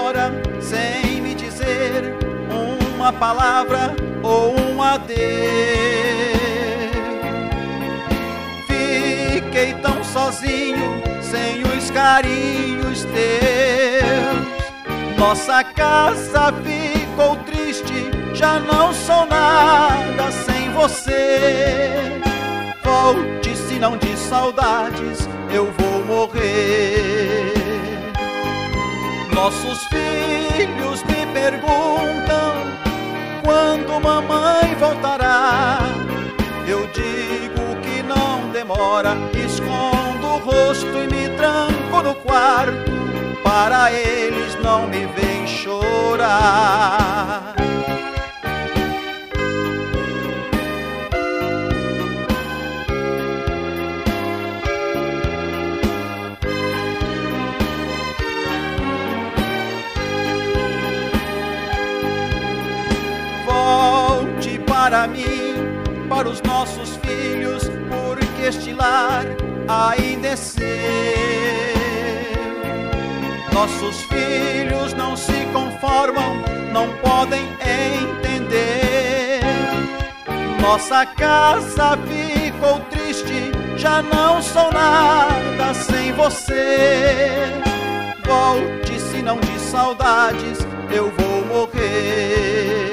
embora sem me dizer uma palavra ou um adeus. Fiquei tão sozinho, sem os carinhos teus. Nossa casa ficou triste, já não sou nada sem você. Volte, se não de saudades eu vou morrer. Nossos filhos me perguntam quando mamãe voltará. Eu digo que não demora, escondo o rosto e me tranco no quarto, para eles não me verem chorar. Volte para mim, para os nossos filhos, porque este lar ainda é seu. Nossos filhos não se conformam, não podem entender. Nossa casa ficou triste, já não sou nada sem você. Volte, se não de saudades eu vou morrer.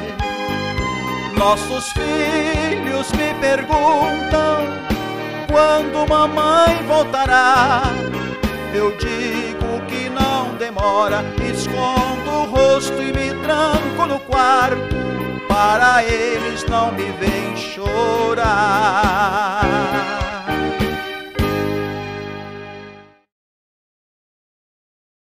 Nossos filhos me perguntam quando mamãe voltará. Eu digo que não demora, escondo o rosto e me tranco no quarto, para eles não me verem chorar.